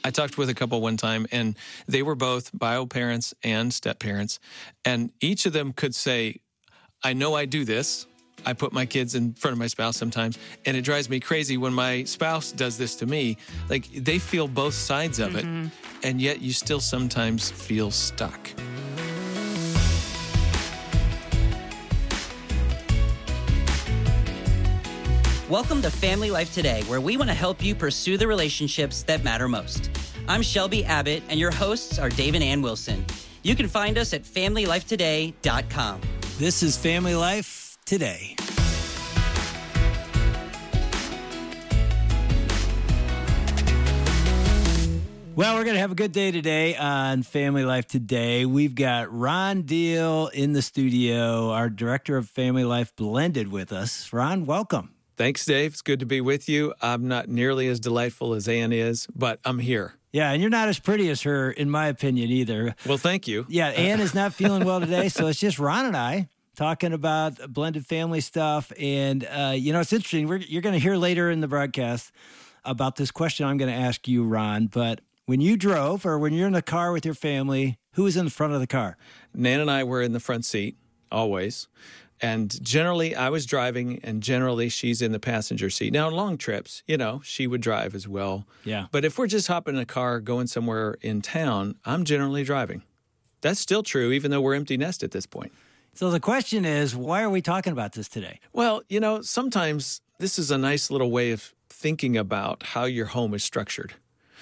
I talked with a couple one time, and they were both bio parents and step parents, and each of them could say, I know I do this. I put my kids in front of my spouse sometimes, and it drives me crazy when my spouse does this to me. Like, they feel both sides of it, and yet you still sometimes feel stuck. Welcome to Family Life Today, where we want to help you pursue the relationships that matter most. I'm Shelby Abbott, and your hosts are Dave and Ann Wilson. You can find us at FamilyLifeToday.com. This is Family Life Today. Well, we're going to have a good day today on Family Life Today. We've got Ron Deal in the studio, our director of Family Life Blended, with us. Ron, welcome. Thanks, Dave. It's good to be with you. I'm not nearly as delightful as Ann is, but I'm here. Yeah, and you're not as pretty as her, in my opinion, either. Well, thank you. Yeah, Ann is not feeling well today, so it's just Ron and I talking about blended family stuff. And, it's interesting. You're going to hear later in the broadcast about this question I'm going to ask you, Ron. But when you drove or when you're in the car with your family, who was in the front of the car? Nan and I were in the front seat, always. And generally, I was driving, and generally, she's in the passenger seat. Now, on long trips, she would drive as well. Yeah. But if we're just hopping in a car going somewhere in town, I'm generally driving. That's still true, even though we're empty nest at this point. So the question is, why are we talking about this today? Well, sometimes this is a nice little way of thinking about how your home is structured.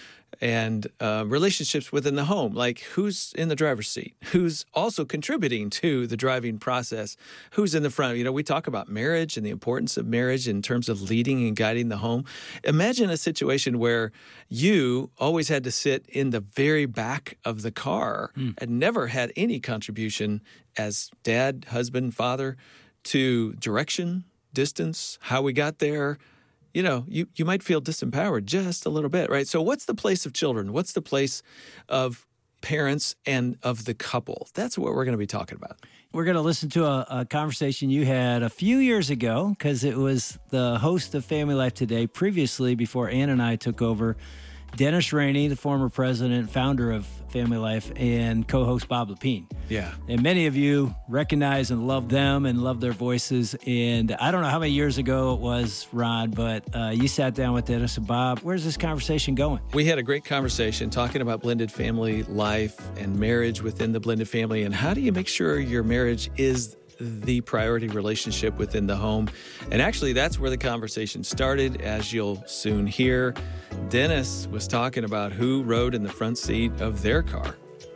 And relationships within the home, like who's in the driver's seat, who's also contributing to the driving process, who's in the front. We talk about marriage and the importance of marriage in terms of leading and guiding the home. Imagine a situation where you always had to sit in the very back of the car and never had any contribution as dad, husband, father to direction, distance, how we got there. You might feel disempowered just a little bit, right? So what's the place of children? What's the place of parents and of the couple? That's what we're going to be talking about. We're going to listen to a conversation you had a few years ago, because it was the host of Family Life Today previously, before Ann and I took over, Dennis Rainey, the former president, founder of Family Life, and co-host Bob Lepine. Yeah. And many of you recognize and love them and love their voices. And I don't know how many years ago it was, Ron, but you sat down with Dennis and Bob. Where's this conversation going? We had a great conversation talking about blended family life and marriage within the blended family, and how do you make sure your marriage is the priority relationship within the home. And actually, that's where the conversation started, as you'll soon hear. Dennis was talking about who rode in the front seat of their car.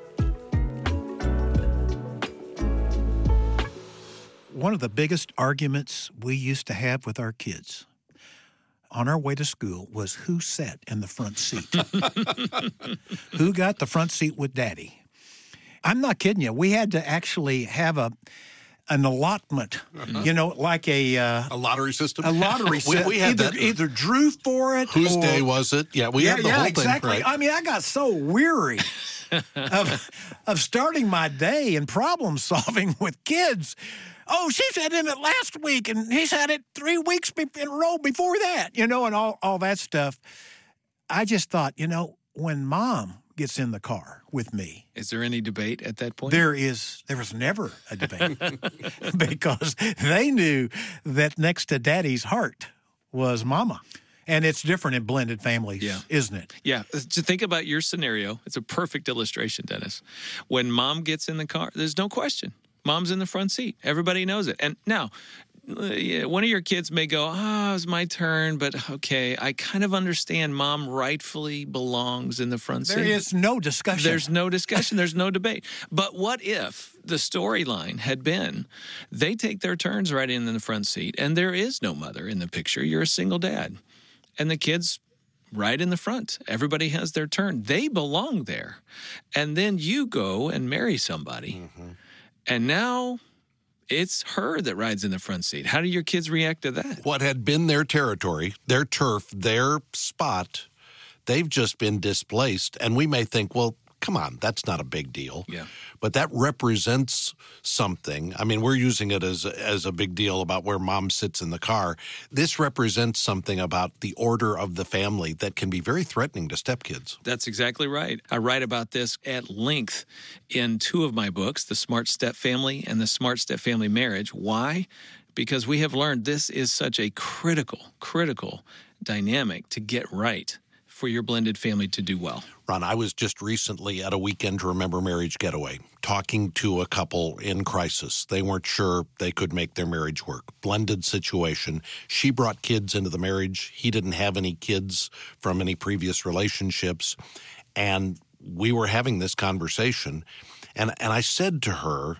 One of the biggest arguments we used to have with our kids on our way to school was who sat in the front seat. Who got the front seat with Daddy? I'm not kidding you. We had to actually have an allotment, like a lottery system. A lottery system. We had that. Either drew for it. Whose day was it? Yeah, we had the whole exactly. thing. Right. I mean, I got so weary of starting my day and problem solving with kids. Oh, she's had it last week, and he's had it 3 weeks in a row before that, and all that stuff. I just thought, when Mom gets in the car with me. Is there any debate at that point? There was never a debate because they knew that next to Daddy's heart was Mama. And it's different in blended families, isn't it? Yeah. To think about your scenario, it's a perfect illustration, Dennis. When Mom gets in the car, there's no question. Mom's in the front seat. Everybody knows it. And now, one of your kids may go, it's my turn, but okay, I kind of understand Mom rightfully belongs in the front seat. There is no discussion. There's no discussion. There's no debate. But what if the storyline had been they take their turns right in the front seat, and there is no mother in the picture? You're a single dad, and the kids right in the front. Everybody has their turn. They belong there. And then you go and marry somebody, and now it's her that rides in the front seat. How do your kids react to that? What had been their territory, their turf, their spot, they've just been displaced. And we may think, well, come on, that's not a big deal. Yeah. But that represents something. I mean, we're using it as a big deal about where mom sits in the car. This represents something about the order of the family that can be very threatening to stepkids. That's exactly right. I write about this at length in 2 of my books, The Smart Step Family and The Smart Step Family Marriage. Why? Because we have learned this is such a critical dynamic to get right for your blended family to do well. Ron, I was just recently at a Weekend to Remember marriage getaway, talking to a couple in crisis. They weren't sure they could make their marriage work. Blended situation. She brought kids into the marriage. He didn't have any kids from any previous relationships. And we were having this conversation. And I said to her,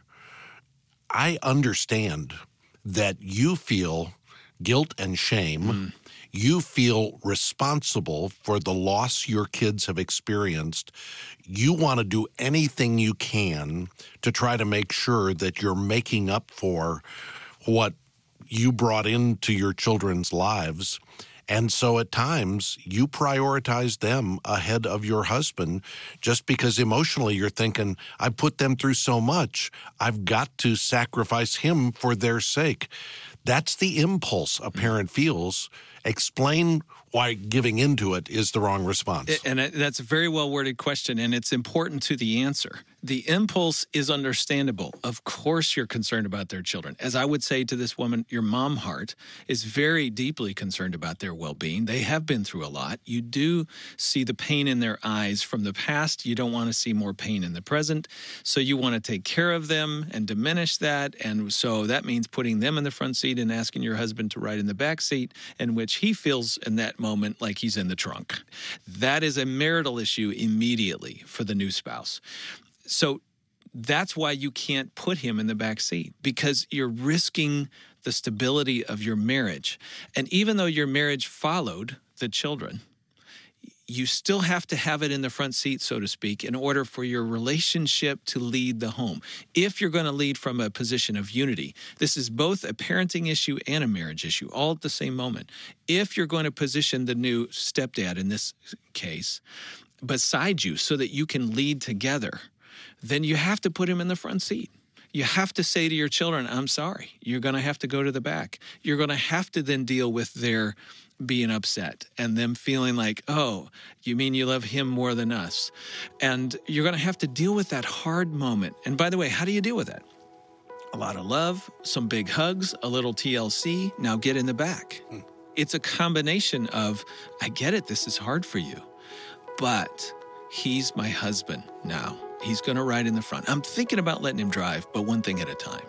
I understand that you feel guilt and shame. You feel responsible for the loss your kids have experienced. You want to do anything you can to try to make sure that you're making up for what you brought into your children's lives. And so at times you prioritize them ahead of your husband just because emotionally you're thinking, I put them through so much. I've got to sacrifice him for their sake. That's the impulse a parent feels. Explain why giving into it is the wrong response. And that's a very well-worded question, and it's important to the answer. The impulse is understandable. Of course you're concerned about their children. As I would say to this woman, your mom heart is very deeply concerned about their well-being. They have been through a lot. You do see the pain in their eyes from the past. You don't want to see more pain in the present. So you want to take care of them and diminish that. And so that means putting them in the front seat and asking your husband to ride in the back seat, in which he feels in that moment like he's in the trunk. That is a marital issue immediately for the new spouse. So that's why you can't put him in the back seat, because you're risking the stability of your marriage. And even though your marriage followed the children, you still have to have it in the front seat, so to speak, in order for your relationship to lead the home. If you're going to lead from a position of unity, this is both a parenting issue and a marriage issue, all at the same moment. If you're going to position the new stepdad, in this case, beside you so that you can lead together, then you have to put him in the front seat. You have to say to your children, I'm sorry, you're going to have to go to the back. You're going to have to then deal with their being upset and them feeling like, oh, you mean you love him more than us? And you're going to have to deal with that hard moment. And by the way, how do you deal with that? A lot of love, some big hugs, a little TLC, now get in the back. It's a combination of, I get it, this is hard for you, but he's my husband now. He's going to ride in the front. I'm thinking about letting him drive, but one thing at a time.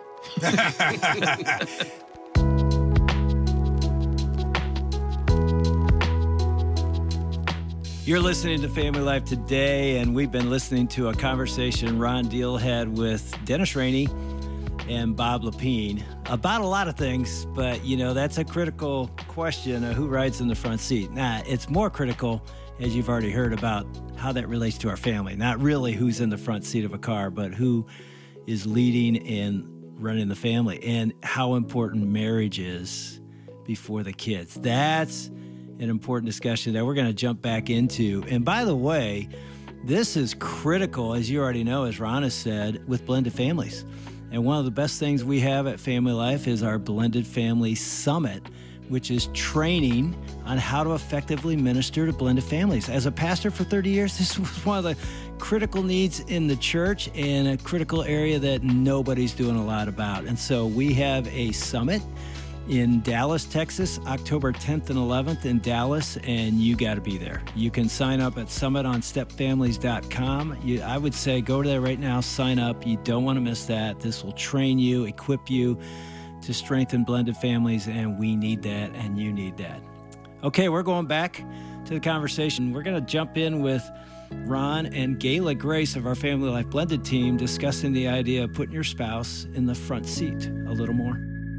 You're listening to Family Life Today, and we've been listening to a conversation Ron Deal had with Dennis Rainey and Bob Lepine about a lot of things, but, you know, that's a critical question of who rides in the front seat. Now, it's more critical, as you've already heard, about how that relates to our family. Not really who's in the front seat of a car, but who is leading and running the family, and how important marriage is before the kids. That's an important discussion that we're going to jump back into. And by the way, this is critical, as you already know, as Ron has said, with blended families. And one of the best things we have at Family Life is our Blended Family Summit, which is training on how to effectively minister to blended families. As a pastor for 30 years, this was one of the critical needs in the church and a critical area that nobody's doing a lot about. And so we have a summit in Dallas, Texas, October 10th and 11th in Dallas, and you got to be there. You can sign up at summitonstepfamilies.com. I would say go there right now, sign up. You don't want to miss that. This will train you, equip you to strengthen blended families, and we need that, and you need that. Okay, we're going back to the conversation. We're going to jump in with Ron and Gayla Grace of our Family Life Blended team discussing the idea of putting your spouse in the front seat a little more.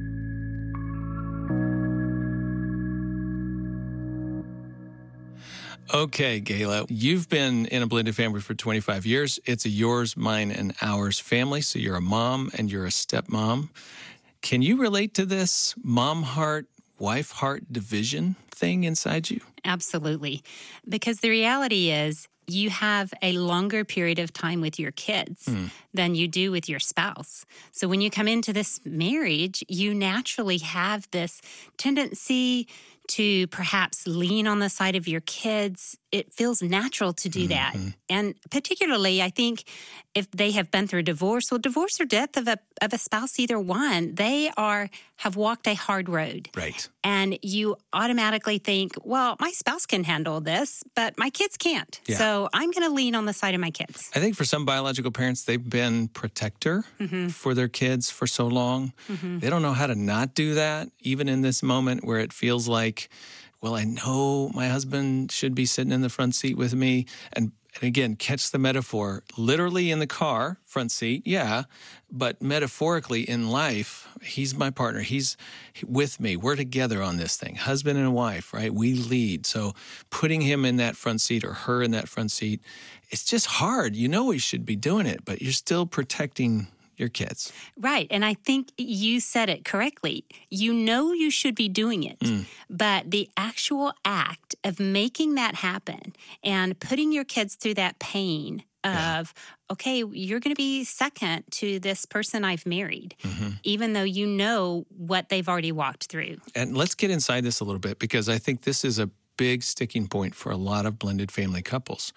Okay, Gayla, you've been in a blended family for 25 years. It's a yours, mine, and ours family. So you're a mom and you're a stepmom. Can you relate to this mom heart, wife heart division thing inside you? Absolutely. Because the reality is, you have a longer period of time with your kids than you do with your spouse. So when you come into this marriage, you naturally have this tendency to perhaps lean on the side of your kids. It feels natural to do that. And particularly, I think if they have been through divorce or death of a spouse, either one, they have walked a hard road. Right. And you automatically think, well, my spouse can handle this, but my kids can't. Yeah. So I'm going to lean on the side of my kids. I think for some biological parents, they've been protector for their kids for so long. They don't know how to not do that, even in this moment where it feels like, well, I know my husband should be sitting in the front seat with me. And again, catch the metaphor. Literally in the car, front seat, yeah. But metaphorically in life, he's my partner. He's with me. We're together on this thing. Husband and wife, right? We lead. So putting him in that front seat or her in that front seat, it's just hard. You know he should be doing it, but you're still protecting your kids. Right. And I think you said it correctly. You know you should be doing it, but the actual act of making that happen and putting your kids through that pain of, okay, you're going to be second to this person I've married, even though you know what they've already walked through. And let's get inside this a little bit, because I think this is a big sticking point for a lot of blended family couples.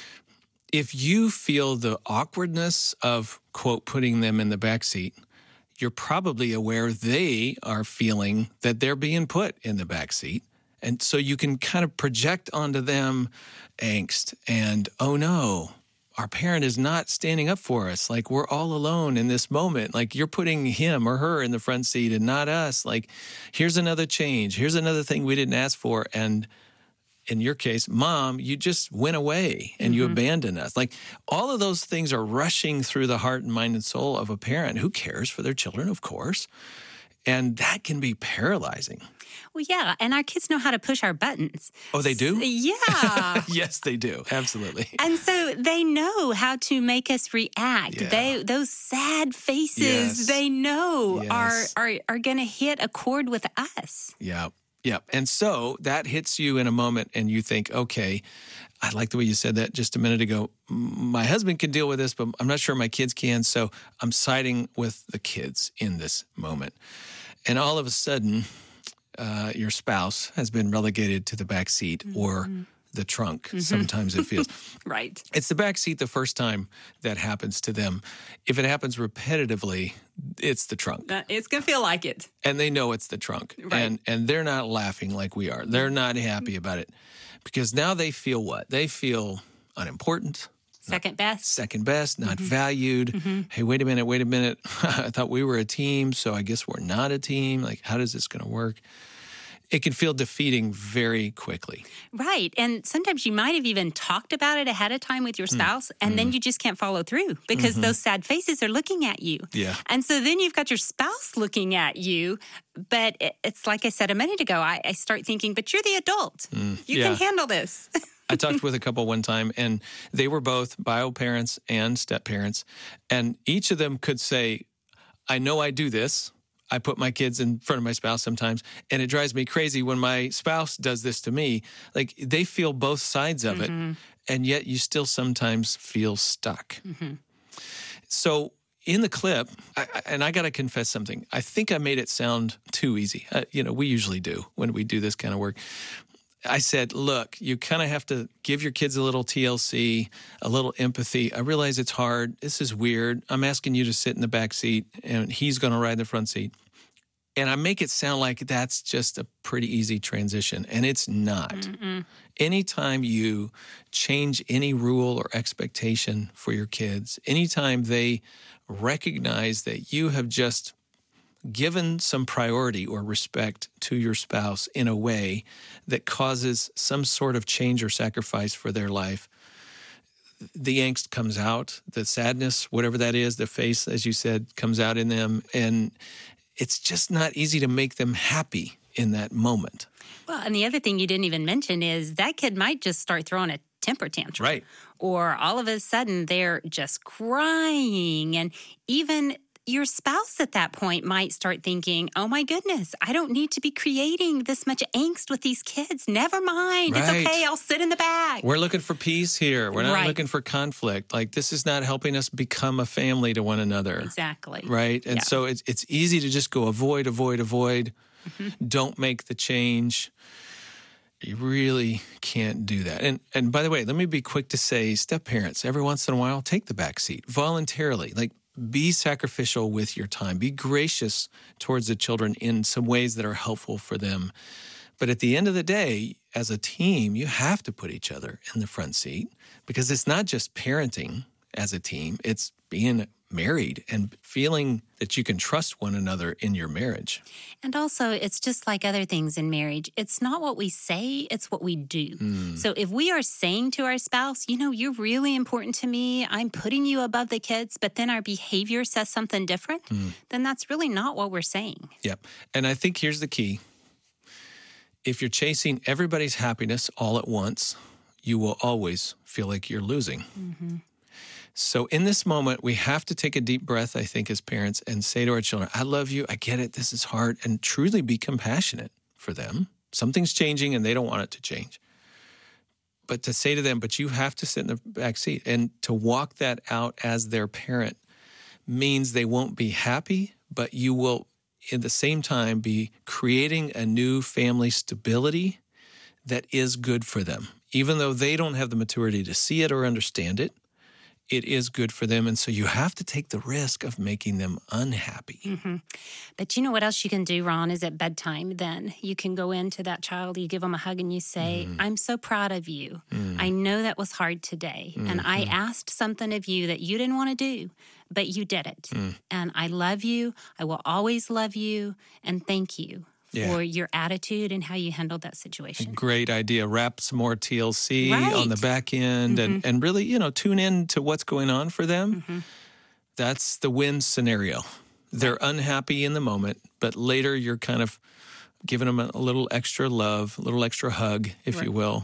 If you feel the awkwardness of, quote, putting them in the back seat, you're probably aware they are feeling that they're being put in the back seat. And so you can kind of project onto them angst and, oh no, our parent is not standing up for us. Like, we're all alone in this moment. Like, you're putting him or her in the front seat and not us. Like, here's another change. Here's another thing we didn't ask for. And in your case, Mom, you just went away and you abandoned us. Like, all of those things are rushing through the heart and mind and soul of a parent who cares for their children, of course. And that can be paralyzing. Well, yeah. And our kids know how to push our buttons. Oh, they do? Yeah. Yes, they do. Absolutely. And so they know how to make us react. Yeah. Those sad faces, Yes. they know Yes. are going to hit a chord with us. Yeah. Yeah. And so that hits you in a moment and you think, okay, I like the way you said that just a minute ago. My husband can deal with this, but I'm not sure my kids can. So I'm siding with the kids in this moment. And all of a sudden, your spouse has been relegated to the back seat or the trunk. Sometimes it feels. Right. It's the back seat the first time that happens to them. If it happens repetitively, it's the trunk. It's going to feel like it. And they know it's the trunk. Right. And they're not laughing like we are. They're not happy about it. Because now they feel what? They feel unimportant. Second best. Not valued. Hey, wait a minute. I thought we were a team, so I guess we're not a team. Like, how is this going to work? It can feel defeating very quickly. Right. And sometimes you might have even talked about it ahead of time with your spouse, and then you just can't follow through because those sad faces are looking at you. Yeah. And so then you've got your spouse looking at you, but it's like I said a minute ago, I start thinking, but you're the adult. You can handle this. I talked with a couple one time, and they were both bio parents and step parents, and each of them could say, I know I do this. I put my kids in front of my spouse sometimes, and it drives me crazy when my spouse does this to me. Like, they feel both sides of it, and yet you still sometimes feel stuck. So in the clip, I got to confess something. I think I made it sound too easy. We usually do when we do this kind of work. I said, look, you kind of have to give your kids a little TLC, a little empathy. I realize it's hard. This is weird. I'm asking you to sit in the back seat, and he's going to ride the front seat. And I make it sound like that's just a pretty easy transition, and it's not. Anytime you change any rule or expectation for your kids, anytime they recognize that you have just given some priority or respect to your spouse in a way that causes some sort of change or sacrifice for their life, the angst comes out, the sadness, whatever that is, the face, as you said, comes out in them. And it's just not easy to make them happy in that moment. Well, and the other thing you didn't even mention is that kid might just start throwing a temper tantrum. Right. Or all of a sudden they're just crying. And even your spouse at that point might start thinking, oh my goodness, I don't need to be creating this much angst with these kids. Never mind. It's Right. okay. I'll sit in the back. We're looking for peace here. We're not Right. looking for conflict. Like, this is not helping us become a family to one another. Exactly. Right? And Yeah. so it's easy to just go avoid. Don't make the change. You really can't do that. And by the way, let me be quick to say, step parents, every once in a while, take the back seat voluntarily. Like, be sacrificial with your time. Be gracious towards the children in some ways that are helpful for them. But at the end of the day, as a team, you have to put each other in the front seat, because it's not just parenting as a team. It's being married and feeling that you can trust one another in your marriage. And also, it's just like other things in marriage. It's not what we say, it's what we do. So if we are saying to our spouse, you know, you're really important to me, I'm putting you above the kids, but then our behavior says something different, then that's really not what we're saying. Yep. And I think here's the key. If you're chasing everybody's happiness all at once, you will always feel like you're losing. So in this moment, we have to take a deep breath, I think, as parents, and say to our children, I love you, I get it, this is hard, and truly be compassionate for them. Something's changing and they don't want it to change. But to say to them, but you have to sit in the back seat, and to walk that out as their parent means they won't be happy, but you will, at the same time, be creating a new family stability that is good for them. Even though they don't have the maturity to see it or understand it, it is good for them. And so you have to take the risk of making them unhappy. But you know what else you can do, Ron, is at bedtime then. You can go into that child, you give them a hug and you say, I'm so proud of you. I know that was hard today. And I asked something of you that you didn't want to do, but you did it. And I love you. I will always love you. And thank you for your attitude and how you handled that situation. Great idea. Wrap some more TLC on the Right. back end and really, tune in to what's going on for them. That's the win scenario. They're unhappy in the moment, but later you're kind of giving them a little extra love, a little extra hug, if you will,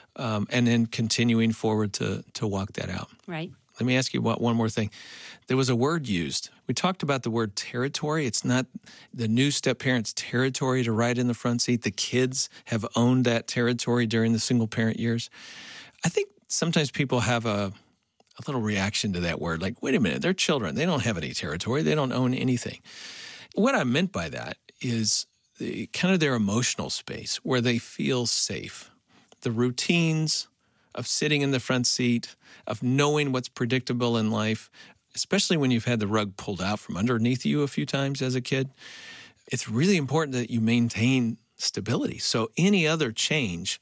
and then continuing forward to walk that out. Right. Let me ask you one more thing. There was a word used. We talked about the word territory. It's not the new step parent's territory to ride in the front seat. The kids have owned that territory during the single parent years. I think sometimes people have a little reaction to that word. Like, wait a minute, they're children. They don't have any territory. They don't own anything. What I meant by that is kind of their emotional space where they feel safe. The routines of sitting in the front seat, of knowing what's predictable in life, especially when you've had the rug pulled out from underneath you a few times as a kid, it's really important that you maintain stability. So any other change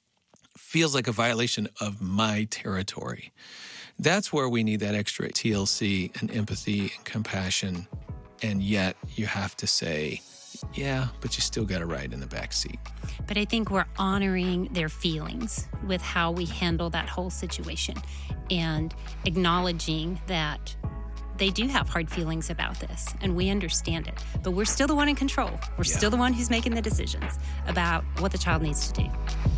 feels like a violation of my territory. That's where we need that extra TLC and empathy and compassion. And yet you have to say, yeah, but you still got to ride in the back seat. But I think we're honoring their feelings with how we handle that whole situation and acknowledging that they do have hard feelings about this and we understand it. But we're still the one in control. We're still the one who's making the decisions about what the child needs to do.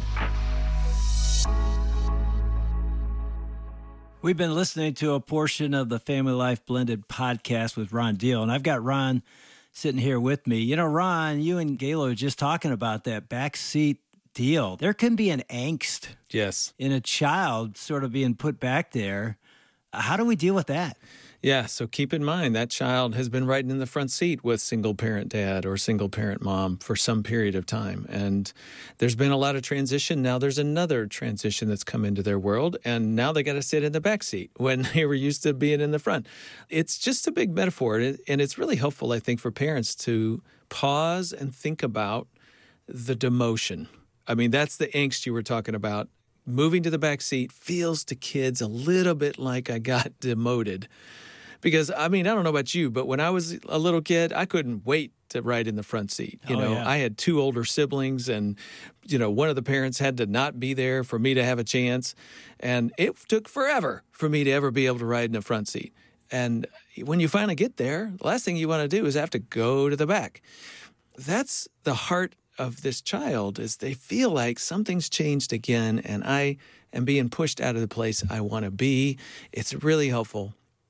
We've been listening to a portion of the Family Life Blended podcast with Ron Deal, and I've got Ron sitting here with me. You know, Ron, you and Gayla were just talking about that backseat deal. There can be an angst Yes. in a child sort of being put back there. How do we deal with that? Yeah, so keep in mind that child has been riding in the front seat with single parent dad or single parent mom for some period of time. And there's been a lot of transition. Now there's another transition that's come into their world. And now they got to sit in the back seat when they were used to being in the front. It's just a big metaphor. And it's really helpful, I think, for parents to pause and think about the demotion. I mean, that's the angst you were talking about. Moving to the back seat feels to kids a little bit like I got demoted. Because, I mean, I don't know about you, but when I was a little kid, I couldn't wait to ride in the front seat. You know, yeah. I had two older siblings and, one of the parents had to not be there for me to have a chance. And it took forever for me to ever be able to ride in the front seat. And when you finally get there, the last thing you want to do is have to go to the back. That's the heart of this child, is they feel like something's changed again and I am being pushed out of the place I want to be. It's really helpful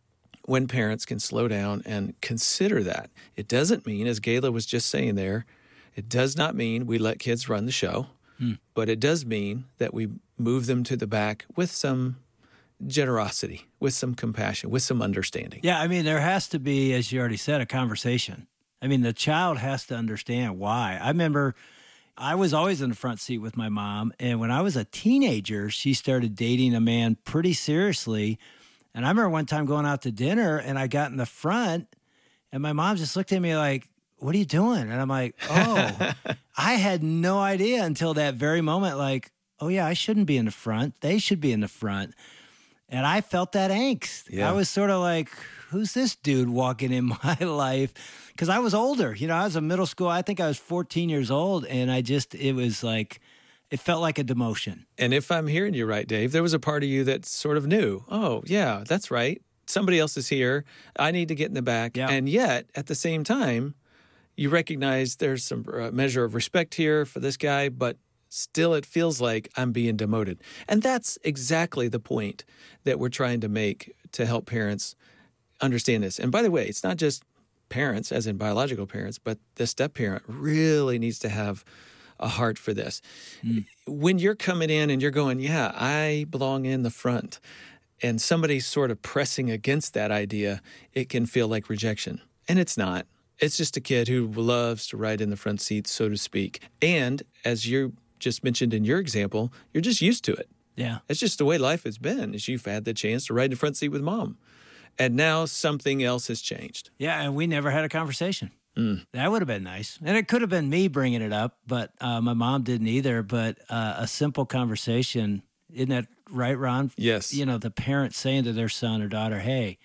when parents can slow down and consider that. It doesn't mean, as Gayla was just saying there, it does not mean we let kids run the show, but it does mean that we move them to the back with some generosity, with some compassion, with some understanding. Yeah, I mean, there has to be, as you already said, a conversation. I mean, the child has to understand why. I remember I was always in the front seat with my mom, and when I was a teenager, she started dating a man pretty seriously. And I remember one time going out to dinner, and I got in the front, and my mom just looked at me like, "What are you doing?" And I'm like, "Oh," I had no idea until that very moment, like, "Oh yeah, I shouldn't be in the front. They should be in the front." And I felt that angst. Yeah. I was sort of like, who's this dude walking in my life? Because I was older. You know, I was in middle school. I think I was 14 years old. And it was like, it felt like a demotion. And if I'm hearing you right, Dave, there was a part of you that sort of knew, oh, yeah, that's right. Somebody else is here. I need to get in the back. Yeah. And yet, at the same time, you recognize there's some measure of respect here for this guy, but still it feels like I'm being demoted. And that's exactly the point that we're trying to make to help parents understand this. And by the way, it's not just parents, as in biological parents, but the step-parent really needs to have a heart for this. When you're coming in and you're going, yeah, I belong in the front, and somebody's sort of pressing against that idea, it can feel like rejection. And it's not. It's just a kid who loves to ride in the front seat, so to speak. And as you just mentioned in your example, you're just used to it. Yeah. It's just the way life has been, is you've had the chance to ride in the front seat with mom. And now something else has changed. Yeah, and we never had a conversation. That would have been nice. And it could have been me bringing it up, but my mom didn't either. But a simple conversation, isn't that right, Ron? Yes. You know, the parent saying to their son or daughter, hey,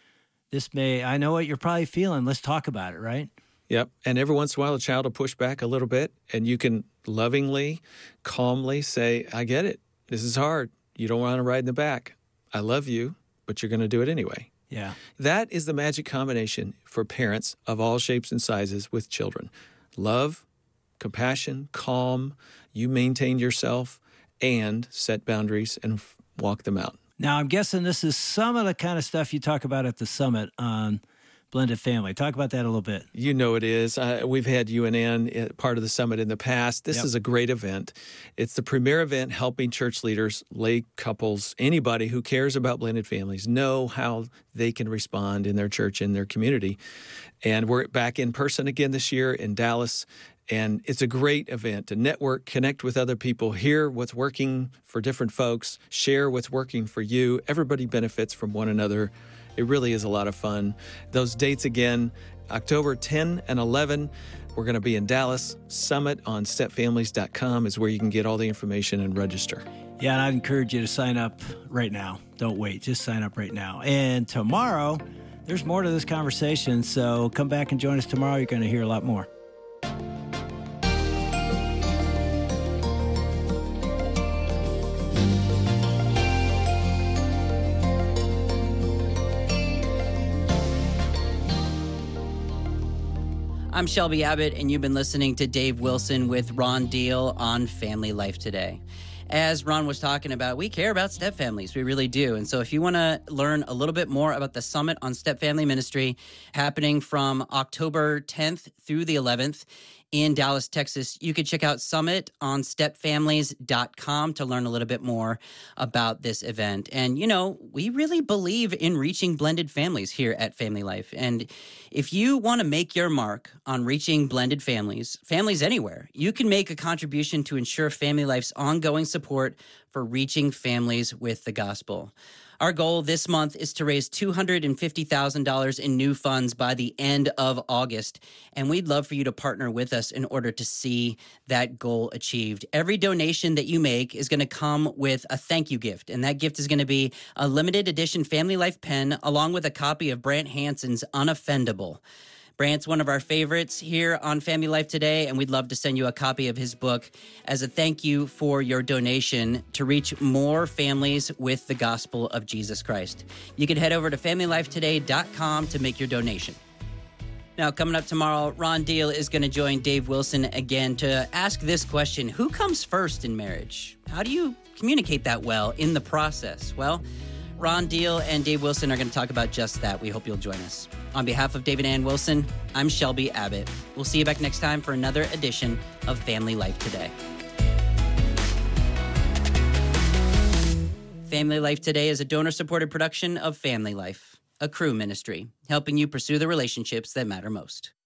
I know what you're probably feeling. Let's talk about it, right? Yep. And every once in a while, a child will push back a little bit, and you can lovingly, calmly say, I get it. This is hard. You don't want to ride in the back. I love you, but you're going to do it anyway. Yeah. That is the magic combination for parents of all shapes and sizes with children. Love, compassion, calm, you maintain yourself, and set boundaries and walk them out. Now, I'm guessing this is some of the kind of stuff you talk about at the summit on blended family. Talk about that a little bit. You know it is. We've had UNN part of the summit in the past. This is a great event. It's the premier event helping church leaders, lay couples, anybody who cares about blended families know how they can respond in their church, in their community. And we're back in person again this year in Dallas. And it's a great event to network, connect with other people, hear what's working for different folks, share what's working for you. Everybody benefits from one another. It really is a lot of fun. Those dates again, October 10 and 11, we're going to be in Dallas. Summit on stepfamilies.com is where you can get all the information and register. Yeah, and I'd encourage you to sign up right now. Don't wait. Just sign up right now. And tomorrow, there's more to this conversation, so come back and join us tomorrow. You're going to hear a lot more. I'm Shelby Abbott, and you've been listening to Dave Wilson with Ron Deal on Family Life Today. As Ron was talking about, we care about step families. We really do. And so if you want to learn a little bit more about the Summit on Step Family Ministry happening from October 10th through the 11th in Dallas, Texas, you could check out summitonstepfamilies.com to learn a little bit more about this event. And, you know, we really believe in reaching blended families here at Family Life. And if you want to make your mark on reaching blended families anywhere, you can make a contribution to ensure Family Life's ongoing support for reaching families with the gospel. Our goal this month is to raise $250,000 in new funds by the end of August, and we'd love for you to partner with us in order to see that goal achieved. Every donation that you make is going to come with a thank you gift, and that gift is going to be a limited edition Family Life pen along with a copy of Brant Hansen's Unoffendable. Brant's one of our favorites here on Family Life Today, and we'd love to send you a copy of his book as a thank you for your donation to reach more families with the gospel of Jesus Christ. You can head over to FamilyLifeToday.com to make your donation. Now, coming up tomorrow, Ron Deal is going to join Dave Wilson again to ask this question: who comes first in marriage? How do you communicate that well in the process? Well, Ron Deal and Dave Wilson are going to talk about just that. We hope you'll join us. On behalf of David Ann Wilson, I'm Shelby Abbott. We'll see you back next time for another edition of Family Life Today. Family Life Today is a donor-supported production of Family Life, a Cru ministry, helping you pursue the relationships that matter most.